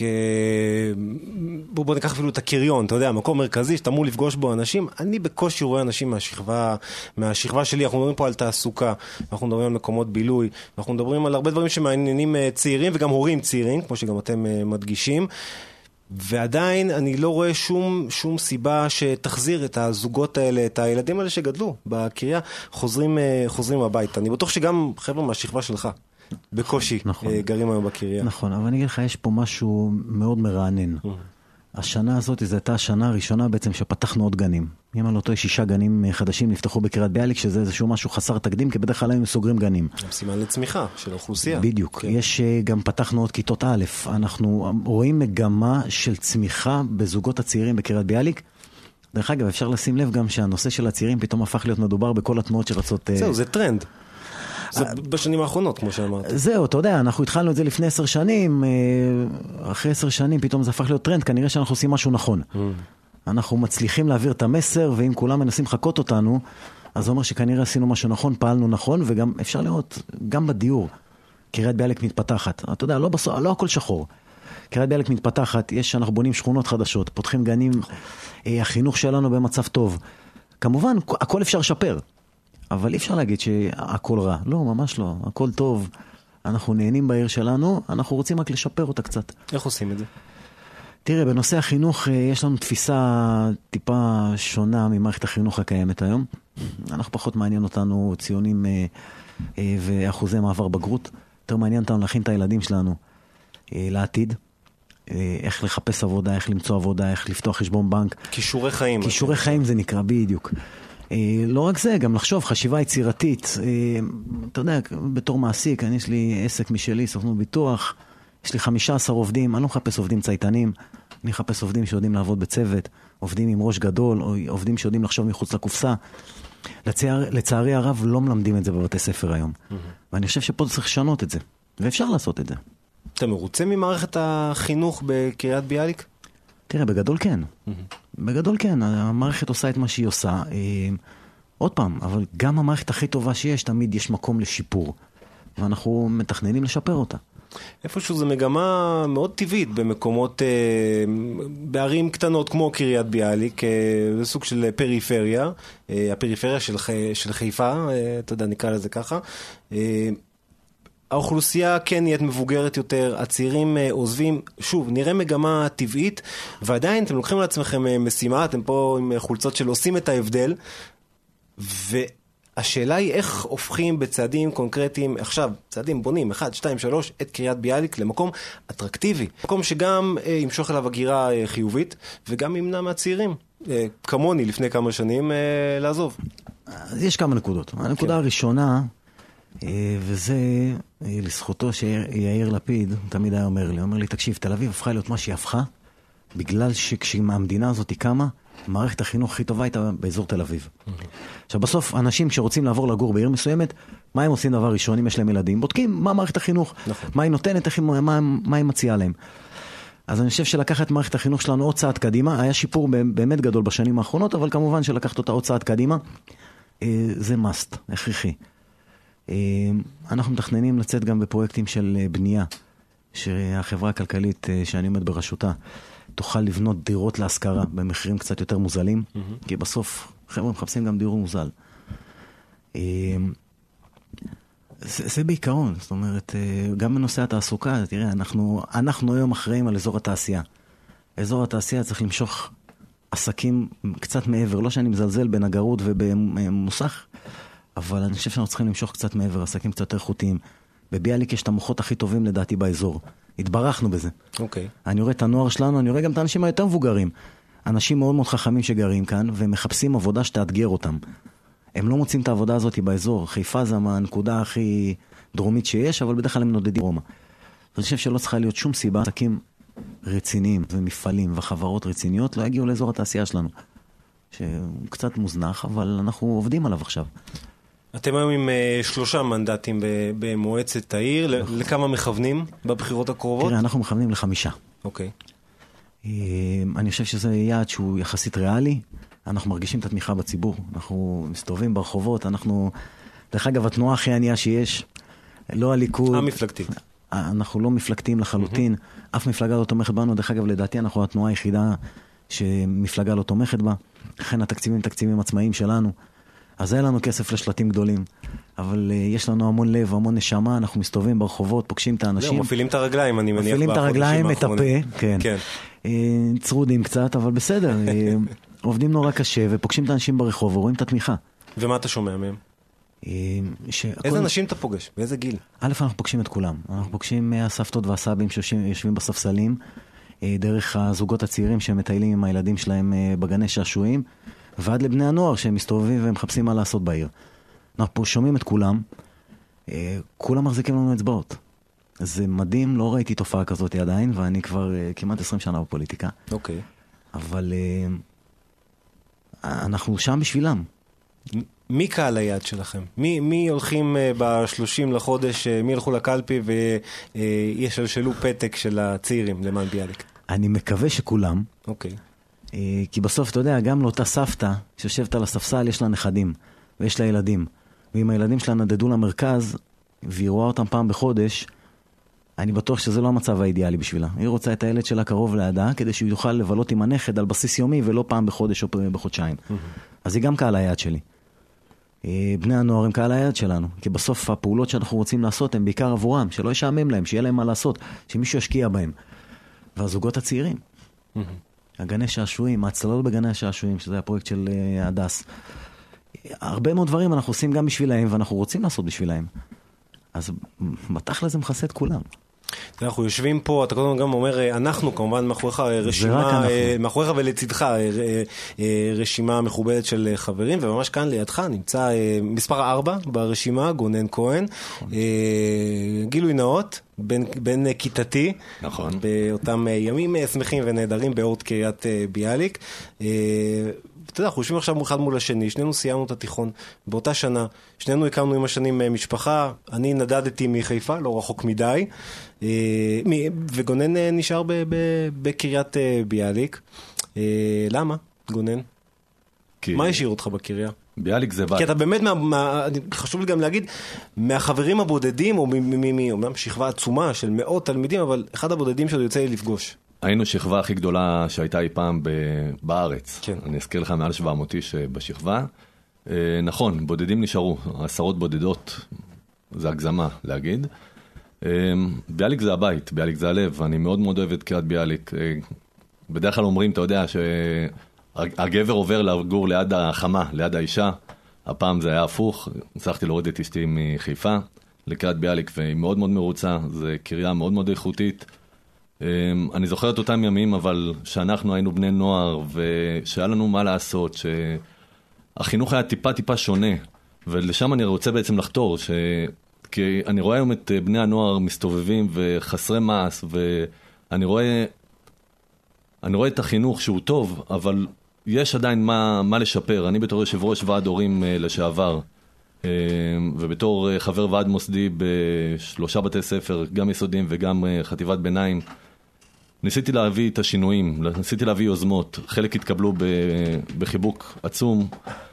בוא, בוא ניקח אפילו את הקריון, אתה יודע, מקום מרכזי שאתה אמור לפגוש בו אנשים. אני בקושי רואה אנשים מהשכבה, מהשכבה שלי. אנחנו מדברים פה על תעסוקה, אנחנו מדברים על מקומות בילוי, אנחנו מדברים על הרבה דברים שמעניינים צעירים וגם הורים צעירים, כמו שגם אתם מדגישים. ועדיין אני לא רואה שום, שום סיבה שתחזיר את הזוגות האלה, את הילדים האלה שגדלו בקריה, חוזרים, חוזרים הביתה. אני בטוח שגם חבר'ה מהשכבה שלך בקושי נכון. גרים היום בקריה. נכון, אבל אני אגיד לך, יש פה משהו מאוד מרענן. השנה הזאת, זו הייתה השנה הראשונה בעצם שפתחנו עוד גנים. אם על אותו יש שישה גנים חדשים נפתחו בקריית ביאליק, שזה איזשהו משהו חסר תקדים, כי בדרך כלל הם סוגרים גנים. סימן לצמיחה של האוכלוסייה. בדיוק. כן. יש גם פתחנו עוד כיתות א', אנחנו רואים מגמה של צמיחה בזוגות הצעירים בקריית ביאליק, דרך אגב, אפשר לשים לב גם שהנושא של הצעירים פתאום הפך להיות מדובר בכל התנועות שרצות... זהו, זה טרנד. זה בשנים האחרונות, כמו שאמרת. זהו, אתה יודע, אנחנו התחלנו את זה לפני עשר שנים, אחרי עשר שנים פתאום זה הפך להיות טרנד, כנראה שאנחנו עושים משהו נכון. אנחנו מצליחים להעביר את המסר, ואם כולם מנסים לחכות אותנו, אז זה אומר שכנראה עשינו משהו נכון, פעלנו נכון, וגם אפשר לראות, גם בדיור, קריית ביאליק מתפתחת. אתה יודע, לא, בסוף, לא הכל שחור. קריית ביאליק מתפתחת, יש, אנחנו בונים שכונות חדשות, פותחים גנים, החינוך שלנו במצב טוב. כמובן, הכל אפשר לשפר. אבל אי אפשר להגיד שהכל רע. לא, ממש לא. הכל טוב. אנחנו נהנים בעיר שלנו, אנחנו רוצים רק לשפר אותה קצת. איך עושים את זה? תראה, בנושא החינוך יש לנו תפיסה טיפה שונה ממערכת החינוך הקיימת היום. אנחנו פחות מעניין אותנו ציונים ואחוזי מעבר בגרות. יותר מעניין אותנו להכין את הילדים שלנו לעתיד. איך לחפש עבודה, איך למצוא עבודה, איך לפתוח חשבון בנק. כישורי חיים. כישורי חיים זה נקרא, בדיוק. לא רק זה, גם לחשוב, חשיבה יצירתית. אתה יודע, בתור מעסיק, אני יש לי עסק משלי, סוכנות ביטוח, יש לי חמישה עשר עובדים, אני לא מחפש עובדים צייתנים, אני מחפש עובדים שיודעים לעבוד בצוות, עובדים עם ראש גדול, או עובדים שיודעים לחשוב מחוץ לקופסה. לצער, לצערי הרב לא מלמדים את זה בבתי ספר היום. ואני חושב שפה צריך לשנות את זה, ואפשר לעשות את זה. אתה מרוצה ממערכת החינוך בקריית ביאליק? תראה, בגדול כן. בגדול כן, המערכת עושה את מה שהיא עושה. עוד פעם, אבל גם המערכת הכי טובה שיש, תמיד יש מקום לשיפור. ואנחנו מתכננים לשפר אותה. איפשהו זו מגמה מאוד טבעית במקומות, בערים קטנות כמו קריית ביאליק, זה סוג של פריפריה, הפריפריה של, של חיפה, אתה יודע, נקרא לזה ככה. האוכלוסייה כן נהיית מבוגרת יותר, הצעירים עוזבים, שוב, נראה מגמה טבעית, ועדיין אתם לוקחים לעצמכם משימה, אתם פה עם חולצות של עושים את ההבדל, והשאלה היא איך הופכים בצעדים קונקרטיים, עכשיו, צעדים בונים, אחד, שתיים, שלוש, את קריית ביאליק למקום אטרקטיבי, מקום שגם ימשוך אליו הגירה חיובית, וגם ימנע מהצעירים, כמוני לפני כמה שנים, לעזוב. אז יש כמה נקודות. הנקודה הראשונה, וזה לזכותו שיאיר לפיד תמיד היה אומר לי, אומר לי, תקשיב, תל אביב הפכה להיות מה שהיא הפכה, בגלל שכשהמדינה הזאת היא קמה, מערכת החינוך הכי טובה הייתה באזור תל אביב. עכשיו בסוף, אנשים שרוצים לעבור לגור בעיר מסוימת, מה הם עושים דבר ראשון, אם יש להם ילדים? בודקים מה מערכת החינוך, מה היא נותנת, מה היא מציעה להם. אז אני חושב שלקחת מערכת החינוך שלנו עוד צעד קדימה, היה שיפור באמת גדול בשנים האחרונות, אבל כמובן שלקחת אותה עוד צעד קדימה, זה must, הכרחי. אנחנו מתכננים לצאת גם בפרויקטים של בנייה, שהחברה הכלכלית שאני עומד בראשותה תוכל לבנות דירות להשכרה במחירים קצת יותר מוזלים, mm-hmm. כי בסוף חבר'ה מחפשים גם דיור מוזל. זה, זה בעיקרון, זאת אומרת, גם בנושא התעסוקה, תראה, אנחנו, אנחנו היום אחראים על אזור התעשייה. אזור התעשייה צריך למשוך עסקים קצת מעבר, לא שאני מזלזל בנגרות ובמוסך, אבל אני חושב שאנחנו צריכים למשוך קצת מעבר, עסקים קצת יותר איכותיים. בביאליק יש את המוחות הכי טובים לדעתי באזור. התברכנו בזה. אוקיי. אני רואה את הנוער שלנו, אני רואה גם את האנשים היותר מבוגרים. אנשים מאוד מאוד חכמים שגרים כאן, ומחפשים עבודה שתאתגר אותם. הם לא מוצאים את העבודה הזאת באזור. חיפה זה הנקודה הכי דרומית שיש, אבל בדרך כלל הם נודדים רומא. אני חושב שלא צריכה להיות שום סיבה. עסקים רציניים ומפעלים וחברות רציניות לא יגיעו לאזור התעשייה שלנו. שהוא קצת מוזנח, אבל אנחנו עובדים עליו עכשיו. אתם היום עם שלושה מנדטים במועצת העיר, לכמה מכוונים בבחירות הקרובות? תראה, אנחנו מכוונים לחמישה. אוקיי. אני חושב שזה יעד שהוא יחסית ריאלי, אנחנו מרגישים את התמיכה בציבור, אנחנו מסתובבים ברחובות, אנחנו, דרך אגב, התנועה הכי ענייה שיש, לא הליכוד. המפלגתית. אנחנו לא מפלגתיים לחלוטין, אף מפלגה לא תומכת בנו, דרך אגב, לדעתי אנחנו התנועה היחידה שמפלגה לא תומכת בה, לכן התקציבים תקציבים עצמאיים שלנו, אז היה לנו כסף לשלטים גדולים, אבל uh, יש לנו המון לב, המון נשמה, אנחנו מסתובבים ברחובות, פוגשים את האנשים. לא, מפעילים את הרגליים, אני מניח. מפעילים את הרגליים, את הפה, כן. כן. Uh, צרודים קצת, אבל בסדר. uh, עובדים נורא קשה, ופוגשים את האנשים ברחוב, ורואים את התמיכה. ומה אתה שומע מהם? Uh, שהכל... איזה אנשים אתה פוגש? באיזה גיל? א', אנחנו פוגשים את כולם. אנחנו פוגשים הסבתות והסבים שיושבים בספסלים, uh, דרך הזוגות הצעירים שמטיילים עם הילדים שלהם uh, בגני שעשועים, ועד לבני הנוער שהם מסתובבים והם מחפשים מה לעשות בעיר. אנחנו פה שומעים את כולם, כולם מחזיקים לנו אצבעות. זה מדהים, לא ראיתי תופעה כזאת עדיין, ואני כבר כמעט עשרים שנה בפוליטיקה. אוקיי. אבל אנחנו שם בשבילם. מי קהל היעד שלכם? מי, מי הולכים ב-שלושים לחודש, מי הלכו לקלפי וישלשלו פתק של הצעירים למען ביאליק? אני מקווה שכולם. אוקיי. כי בסוף, אתה יודע, גם לאותה סבתא שיושבת על הספסל יש לה נכדים ויש לה ילדים. ואם הילדים שלה נדדו למרכז והיא רואה אותם פעם בחודש, אני בטוח שזה לא המצב האידיאלי בשבילה. היא רוצה את הילד שלה קרוב לידה, כדי שהוא יוכל לבלות עם הנכד על בסיס יומי, ולא פעם בחודש או בחודשיים. אז היא גם קהל היעד שלי. בני הנוער הם קהל היעד שלנו, כי בסוף הפעולות שאנחנו רוצים לעשות הם בעיקר עבורם, שלא ישעמם להם, שיהיה להם מה לעשות, שמישהו ישקיע בהם. והזוגות הצעירים, הגני שעשועים, ההצללות בגני השעשועים, שזה הפרויקט של הדס. הרבה מאוד דברים אנחנו עושים גם בשבילהם, ואנחנו רוצים לעשות בשבילהם. אז בתכל'ס זה מכסה את כולם. אנחנו יושבים פה, אתה קודם גם אומר, אנחנו כמובן מאחוריך רשימה, מאחוריך ולצדך רשימה מכובדת של חברים, וממש כאן לידך נמצא מספר ארבע ברשימה, גונן כהן, גילוי נאות, בין כיתתי, נכון. באותם ימים שמחים ונהדרים באורט קריית ביאליק. אתה יודע, אנחנו יושבים עכשיו אחד מול השני, שנינו סיימנו את התיכון באותה שנה, שנינו הקמנו עם השנים משפחה, אני נדדתי מחיפה, לא רחוק מדי, וגונן נשאר בקריית ביאליק. למה, גונן? מה השאיר אותך בקריה? ביאליק זה בית. כי אתה באמת, חשוב לי גם להגיד, מהחברים הבודדים, או אומנם שכבה עצומה של מאות תלמידים, אבל אחד הבודדים שאתה יוצא לי לפגוש. היינו שכבה הכי גדולה שהייתה אי פעם בארץ. כן. אני אזכיר לך מעל שבע מאות איש בשכבה. נכון, בודדים נשארו, עשרות בודדות, זה הגזמה להגיד. ביאליק זה הבית, ביאליק זה הלב, אני מאוד מאוד אוהב את קריית ביאליק. בדרך כלל אומרים, אתה יודע, שהגבר עובר לגור ליד החמה, ליד האישה. הפעם זה היה הפוך, הצלחתי להוריד את אשתי מחיפה לקריית ביאליק, והיא מאוד מאוד מרוצה, זה קריה מאוד מאוד איכותית. אני זוכר את אותם ימים, אבל שאנחנו היינו בני נוער, ושהיה לנו מה לעשות, שהחינוך היה טיפה טיפה שונה, ולשם אני רוצה בעצם לחתור, ש... כי אני רואה היום את בני הנוער מסתובבים וחסרי מעש, ואני רואה, אני רואה את החינוך שהוא טוב, אבל יש עדיין מה, מה לשפר. אני בתור יושב ראש ועד הורים לשעבר, ובתור חבר ועד מוסדי בשלושה בתי ספר, גם יסודיים וגם חטיבת ביניים, ניסיתי להביא את השינויים, ניסיתי להביא יוזמות, חלק התקבלו בחיבוק עצום,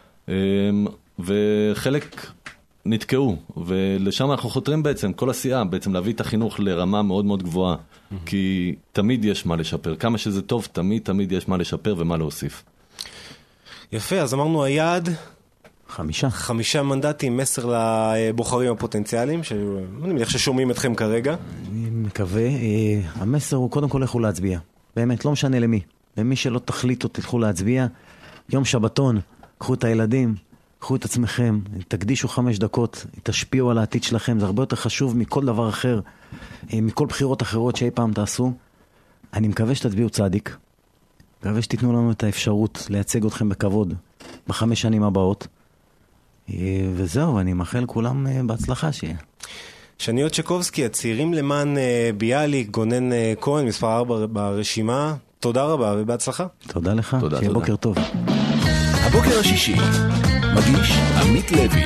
וחלק נתקעו, ולשם אנחנו חותרים בעצם, כל עשייה, בעצם להביא את החינוך לרמה מאוד מאוד גבוהה, כי תמיד יש מה לשפר, כמה שזה טוב, תמיד תמיד יש מה לשפר ומה להוסיף. יפה, אז אמרנו היעד, חמישה. חמישה מנדטים, מסר לבוחרים הפוטנציאליים, שאני מניח ששומעים אתכם כרגע. אני מקווה, המסר הוא קודם כל לכו להצביע. באמת, לא משנה למי. למי שלא תחליטו, תלכו להצביע. יום שבתון, קחו את הילדים, קחו את עצמכם, תקדישו חמש דקות, תשפיעו על העתיד שלכם, זה הרבה יותר חשוב מכל דבר אחר, מכל בחירות אחרות שאי פעם תעשו. אני מקווה שתצביעו צדיק. מקווה שתיתנו לנו את האפשרות לייצג אתכם בכבוד בחמש שנים הבאות. וזהו, אני מאחל כולם בהצלחה שיהיה. שני צ'קובסקי, הצעירים למען ביאליק, גונן כהן, מספר ארבע ברשימה, תודה רבה ובהצלחה. תודה לך, תודה, שיהיה תודה. בוקר טוב. הבוקר השישי, מגיש עמית לוי.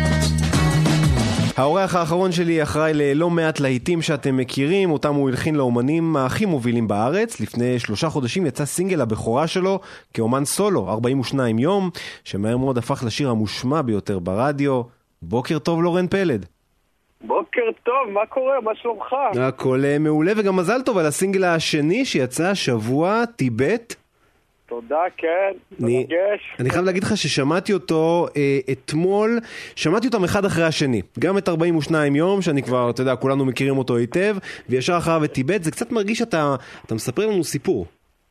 האורח האחרון שלי אחראי ללא מעט להיטים שאתם מכירים, אותם הוא הלחין לאומנים הכי מובילים בארץ. לפני שלושה חודשים יצא סינגל הבכורה שלו כאומן סולו, ארבעים ושניים יום, שמהר מאוד הפך לשיר המושמע ביותר ברדיו. בוקר טוב לורן פלד. בוקר טוב, מה קורה? מה שלומך? הכל מעולה, וגם מזל טוב על הסינגל השני שיצא השבוע, טיבט. תודה, כן, אני, אני חייב להגיד לך ששמעתי אותו אה, אתמול, שמעתי אותם אחד אחרי השני, גם את ארבעים ושניים יום, שאני כבר, אתה יודע, כולנו מכירים אותו היטב, וישר אחריו את טיבט. זה קצת מרגיש שאתה אתה מספר לנו סיפור.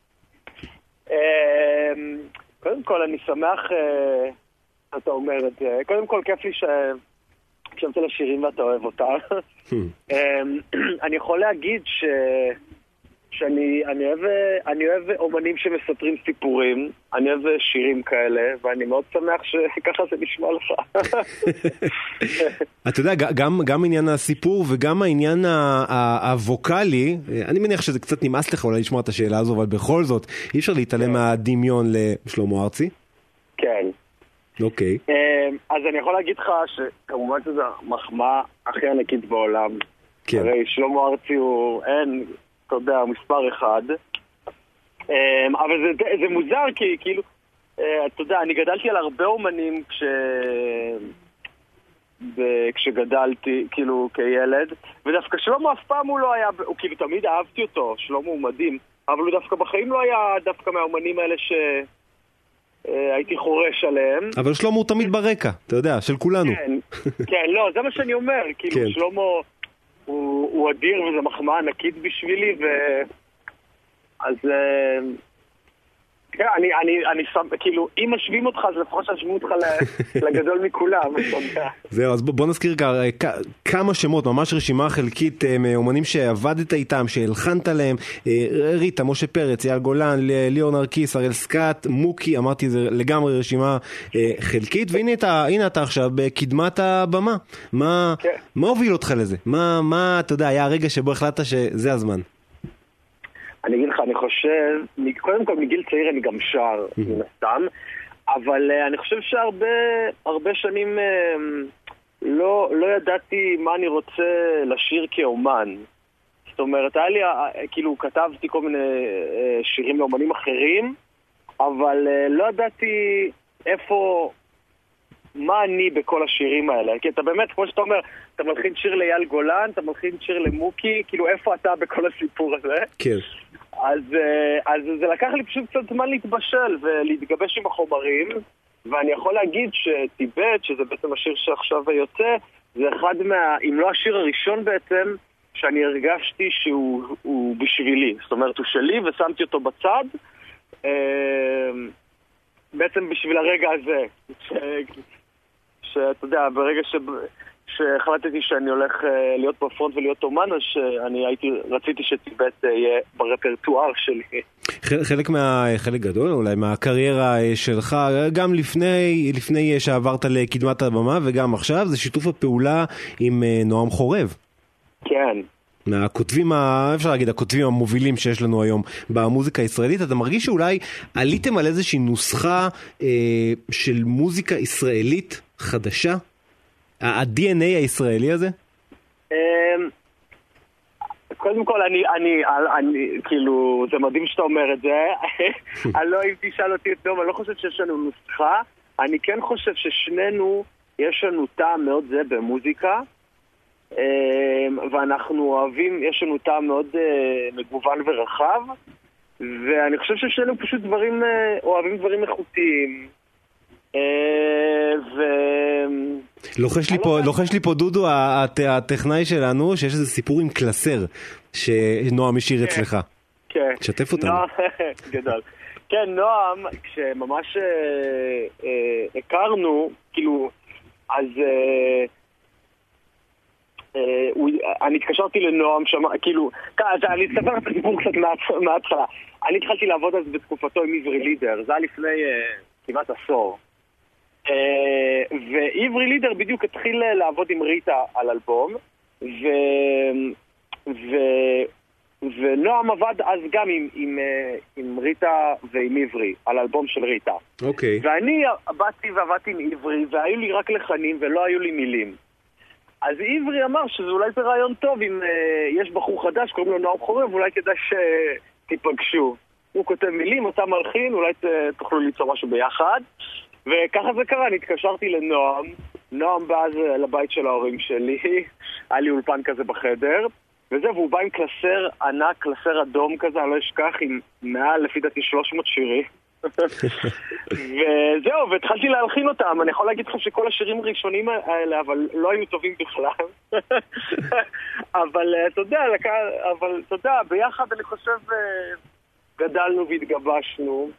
קודם כל, אני שמח אתה אומר את זה. קודם כל, כיף לי ש... כשאתה לשירים ואתה אוהב אותה. אני יכול להגיד ש... שאני אני אוהב, אני אוהב אומנים שמספרים סיפורים, אני אוהב שירים כאלה, ואני מאוד שמח שככה זה נשמע לך. אתה יודע, גם, גם עניין הסיפור וגם העניין הווקלי, אני מניח שזה קצת נמאס לך אולי לשמוע את השאלה הזו, אבל בכל זאת, אי אפשר להתעלם מהדמיון לשלמה ארצי. כן. אוקיי. אז אני יכול להגיד לך שכמובן שזו המחמאה הכי ענקית בעולם. כן. הרי שלמה ארצי הוא, אין, אתה יודע, מספר אחד. אבל זה, זה מוזר כי כאילו, אתה יודע, אני גדלתי על הרבה אומנים כש... כשגדלתי, כאילו, כילד, ודווקא שלמה אף פעם הוא לא היה, הוא כאילו תמיד אהבתי אותו, שלמה הוא מדהים, אבל הוא דווקא בחיים לא היה דווקא מהאומנים האלה שהייתי חורש עליהם. אבל שלמה הוא תמיד ברקע, אתה יודע, של כולנו. כן, כן, לא, זה מה שאני אומר, כאילו, כן. שלמה הוא, הוא אדיר וזה מחמאה ענקית בשבילי, ו... אז... כן, אני, אני, אני שם, כאילו, אם משווים אותך, אז לפחות שמשווים אותך לגדול מכולם. זהו, אז בוא נזכיר כמה שמות, ממש רשימה חלקית מאומנים שעבדת איתם, שהלחנת להם, ריטה, משה פרץ, אייל גולן, ליאור נרקיס, אראל סקאט, מוקי, אמרתי, זה לגמרי רשימה חלקית, והנה אתה, הנה אתה עכשיו בקדמת הבמה. מה, מה הוביל אותך לזה? מה, מה, אתה יודע, היה הרגע שבו החלטת שזה הזמן? אני אגיד לך, אני חושב, קודם כל מגיל צעיר אני גם שר, מן הסתם, אבל אני חושב שהרבה הרבה שנים לא, לא ידעתי מה אני רוצה לשיר כאומן. זאת אומרת, היה לי, כאילו, כתבתי כל מיני שירים לאומנים אחרים, אבל לא ידעתי איפה, מה אני בכל השירים האלה. כי אתה באמת, כמו שאתה אומר, אתה מלחין שיר לאייל גולן, אתה מלחין שיר למוקי, כאילו איפה אתה בכל הסיפור הזה? כן. אז, אז זה לקח לי פשוט קצת זמן להתבשל ולהתגבש עם החומרים, ואני יכול להגיד שטיבט, שזה בעצם השיר שעכשיו יוצא, זה אחד מה, אם לא השיר הראשון בעצם, שאני הרגשתי שהוא בשבילי. זאת אומרת, הוא שלי ושמתי אותו בצד, בעצם בשביל הרגע הזה. ש, שאתה יודע, ברגע ש... שהחלטתי שאני הולך להיות בפרונט ולהיות אומן, אז שאני הייתי, רציתי שטיבט יהיה ברפרטואר שלי. חלק מה, חלק גדול אולי מהקריירה שלך, גם לפני, לפני שעברת לקדמת הבמה וגם עכשיו, זה שיתוף הפעולה עם נועם חורב. כן. מהכותבים, אפשר להגיד, הכותבים המובילים שיש לנו היום במוזיקה הישראלית. אתה מרגיש שאולי עליתם על איזושהי נוסחה אה, של מוזיקה ישראלית חדשה? ה-די אן איי הישראלי הזה? קודם כל, אני, אני, אני, כאילו, זה מדהים שאתה אומר את זה. אני לא, אם תשאל אותי את נועם, אני לא חושב שיש לנו נוסחה. אני כן חושב ששנינו, יש לנו טעם מאוד זה במוזיקה, ואנחנו אוהבים, יש לנו טעם מאוד מגוון ורחב, ואני חושב ששנינו פשוט דברים, אוהבים דברים איכותיים. ו... לוחש לי פה, לוחש לי פה דודו, הטכנאי שלנו, שיש איזה סיפור עם קלסר שנועם השאיר אצלך. כן. תשתף אותנו. גדול. כן, נועם, כשממש הכרנו, כאילו, אז אני התקשרתי לנועם, כאילו, אני אספר את הסיפור קצת מההתחלה. אני התחלתי לעבוד אז בתקופתו עם עברי לידר, זה היה לפני כמעט עשור. ועברי לידר בדיוק התחיל לעבוד עם ריטה על אלבום, ו... ו... ונועם עבד אז גם עם, עם, עם ריטה ועם עברי על אלבום של ריטה. אוקיי. ואני באתי ועבדתי עם עברי והיו לי רק לחנים ולא היו לי מילים. אז עברי אמר שזה אולי זה רעיון טוב אם uh, יש בחור חדש קוראים לו נועם חורב, אולי כדאי שתיפגשו. הוא כותב מילים, אתה מלחין, אולי תוכלו ליצור משהו ביחד. וככה זה קרה, אני התקשרתי לנועם, נועם בא אז לבית של ההורים שלי, היה לי אולפן כזה בחדר, וזהו, והוא בא עם קלסר ענק, קלסר אדום כזה, אני לא אשכח, עם מעל לפי דעתי שלוש מאות שירים. וזהו, והתחלתי להלחין אותם. אני יכול להגיד לך שכל השירים הראשונים האלה, אבל לא היו טובים בכלל. אבל אתה יודע, אבל אתה יודע, ביחד אני חושב גדלנו והתגבשנו.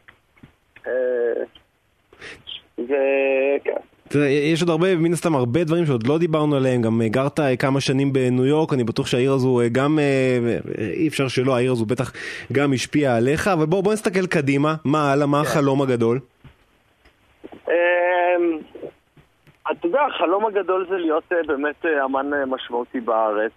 וכן. יש עוד הרבה, מן הסתם הרבה דברים שעוד לא דיברנו עליהם, גם גרת כמה שנים בניו יורק, אני בטוח שהעיר הזו גם, אי אפשר שלא, העיר הזו בטח גם השפיעה עליך, אבל בוא, בוא נסתכל קדימה, מה הלאה, מה החלום הגדול? אתה יודע, החלום הגדול זה להיות באמת אמן משמעותי בארץ,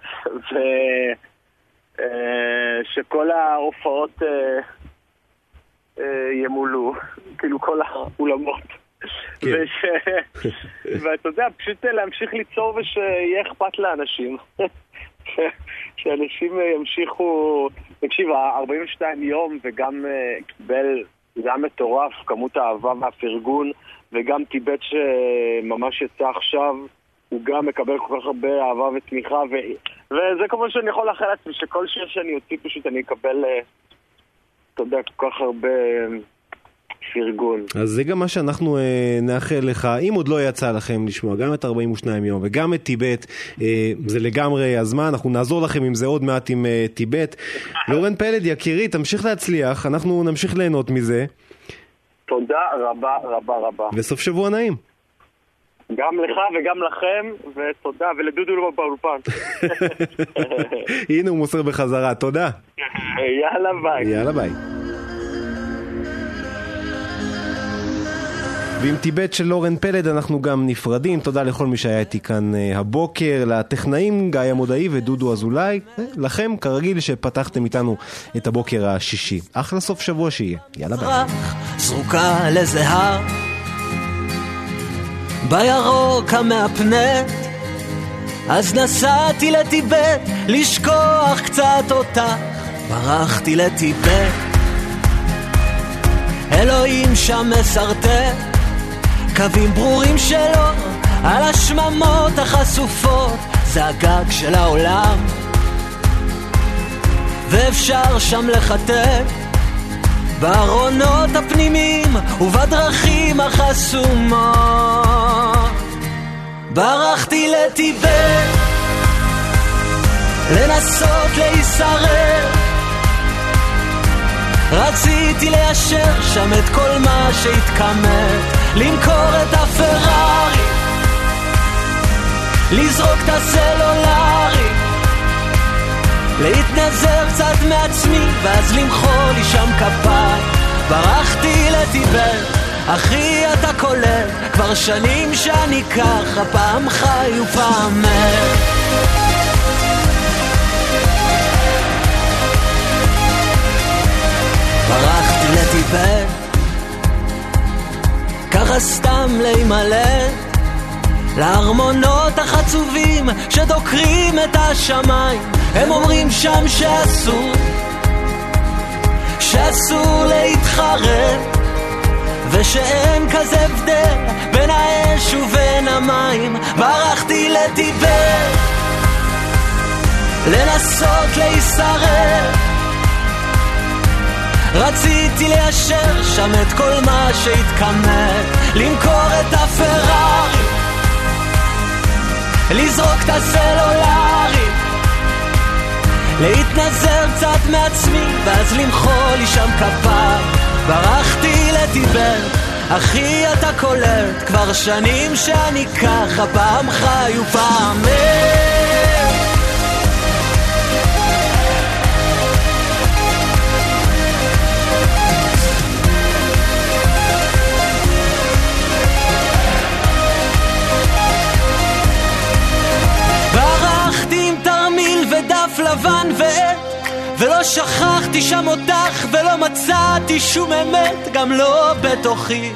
ושכל ההופעות ימולו, כאילו כל האולמות. ואתה יודע, פשוט להמשיך ליצור ושיהיה אכפת לאנשים. שאנשים ימשיכו, תקשיב, ארבעים ושניים יום וגם קיבל, זה היה מטורף, כמות האהבה והפרגון, וגם טיבט שממש יצא עכשיו, הוא גם מקבל כל כך הרבה אהבה ותמיכה, ו... וזה כמובן שאני יכול לאחל לעצמי שכל שיר שאני יוציא פשוט אני אקבל, אתה יודע, כל כך הרבה פרגון. אז זה גם מה שאנחנו אה, נאחל לך, אם עוד לא יצא לכם לשמוע, גם את ארבעים ושניים יום וגם את טיבט, אה, זה לגמרי הזמן, אנחנו נעזור לכם עם זה עוד מעט עם אה, טיבט. לורן פלד, יקירי, תמשיך להצליח, אנחנו נמשיך ליהנות מזה. תודה רבה רבה רבה. וסוף שבוע נעים. גם לך וגם לכם, ותודה, ולדודו לו באולפן. הנה הוא מוסר בחזרה, תודה. יאללה ביי. יאללה ביי. ועם טיבט של לורן פלד אנחנו גם נפרדים. תודה לכל מי שהיה איתי כאן הבוקר, לטכנאים גיא המודעי ודודו אזולאי, לכם כרגיל שפתחתם איתנו את הבוקר השישי. אחלה סוף שבוע שיהיה. יאללה ביי. זרוקה לזהר בירוק המאפנט, אז נסעתי לטיבט לשכוח קצת אותה, ברחתי לטיבט, אלוהים שם מסרטט קווים ברורים שלו על השממות החשופות, זה הגג של העולם ואפשר שם לחטט בארונות הפנימיים ובדרכים החסומות. ברחתי לטיבט לנסות להישרף, רציתי ליישר שם את כל מה שהתקמת, למכור את הפרארי, לזרוק את הסלולרי, להתנזר קצת מעצמי ואז למחוא לי שם כפיים. ברחתי לטיבט, אחי אתה קולט, כבר שנים שאני ככה, פעם חי ופעם מת. ברחתי לטיבט, ככה סתם להימלט לארמונות החצובים שדוקרים את השמיים. הם אומרים שם שאסור, שאסור להתחרט, ושאין כזה הבדל בין האש ובין המים. ברחתי לטיבט לנסות להישרף, רציתי ליישר שם את כל מה שהתקמת, למכור את הפרארי, לזרוק את הסלולרי, להתנזר קצת מעצמי ואז למחוא לי שם כפיים. ברחתי לטיבט, אחי אתה קולט, כבר שנים שאני ככה, פעם חי ופעם מת. ברחתי עם תרמיל ודף לבן ועט, ולא שכחתי שם אותך ולא מצאתי שום אמת, גם לא בתוכי,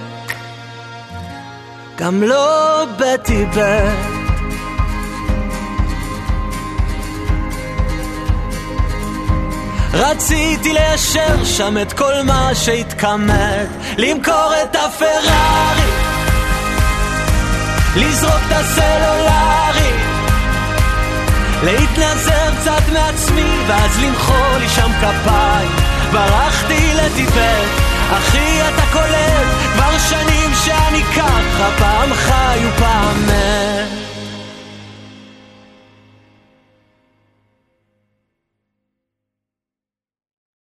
גם לא בטיבט. רציתי ליישר שם את כל מה שהתקמת, למכור את הפרארי, לזרוק את הסלולרי, להתנזר קצת מעצמי ואז למחוא לי שם כפיים. ברחתי לטיבט, אחי אתה קולט, כבר שנים שאני ככה, פעם חי ופעם מת.